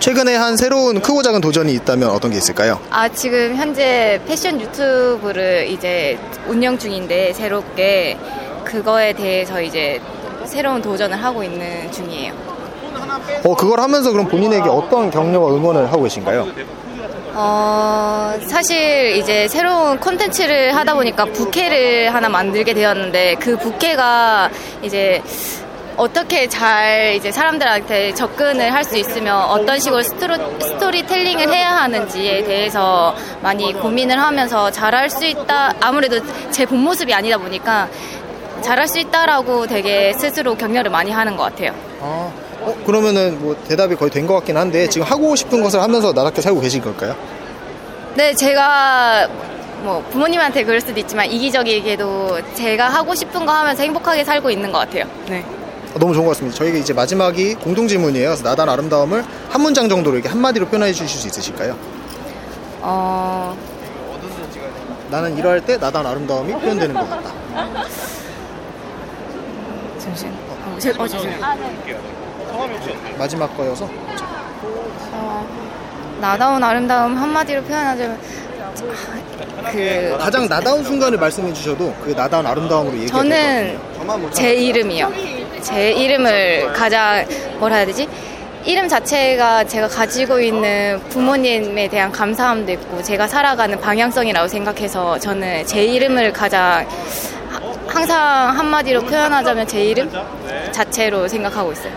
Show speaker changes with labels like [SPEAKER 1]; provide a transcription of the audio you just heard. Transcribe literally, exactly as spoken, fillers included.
[SPEAKER 1] 최근에 한 새로운 크고 작은 도전이 있다면 어떤 게 있을까요?
[SPEAKER 2] 아, 지금 현재 패션 유튜브를 이제 운영 중인데 새롭게 그거에 대해서 이제 새로운 도전을 하고 있는 중이에요.
[SPEAKER 1] 어, 그걸 하면서 그럼 본인에게 어떤 격려와 응원을 하고 계신가요?
[SPEAKER 2] 어, 사실 이제 새로운 콘텐츠를 하다 보니까 부캐를 하나 만들게 되었는데 그 부캐가 이제 어떻게 잘 이제 사람들한테 접근을 할 수 있으면 어떤 식으로 스토리, 스토리텔링을 해야 하는지에 대해서 많이 고민을 하면서 잘할 수 있다. 아무래도 제 본 모습이 아니다 보니까 잘할 수 있다라고 되게 스스로 격려를 많이 하는 것 같아요.
[SPEAKER 1] 아, 어, 그러면은 뭐 대답이 거의 된 것 같긴 한데 지금 하고 싶은 것을 하면서 나답게 살고 계신 걸까요?
[SPEAKER 2] 네, 제가 뭐 부모님한테 그럴 수도 있지만 이기적이게도 제가 하고 싶은 거 하면서 행복하게 살고 있는 것 같아요. 네.
[SPEAKER 1] 너무 좋은 것 같습니다. 저희가 이제 마지막이 공통 질문이에요. 그래서 나단 아름다움을 한 문장 정도로 이렇게 한마디로 표현해 주실 수 있으실까요?
[SPEAKER 2] 어...
[SPEAKER 1] 나는 일할 때 나단 아름다움이 표현되는 것 같다.
[SPEAKER 2] 잠시만. 어, 제, 어, 잠시만.
[SPEAKER 1] 마지막 거여서.
[SPEAKER 2] 어, 나다운 아름다움 한마디로 표현하자면 그
[SPEAKER 1] 가장 나다운 순간을 말씀해 주셔도 그 나다운 아름다움으로 얘기해
[SPEAKER 2] 저는 제 이름이요. 제 이름을 가장 뭐라 해야 되지? 이름 자체가 제가 가지고 있는 부모님에 대한 감사함도 있고 제가 살아가는 방향성이라고 생각해서 저는 제 이름을 가장 항상 한마디로 표현하자면 제 이름 자체로 생각하고 있어요.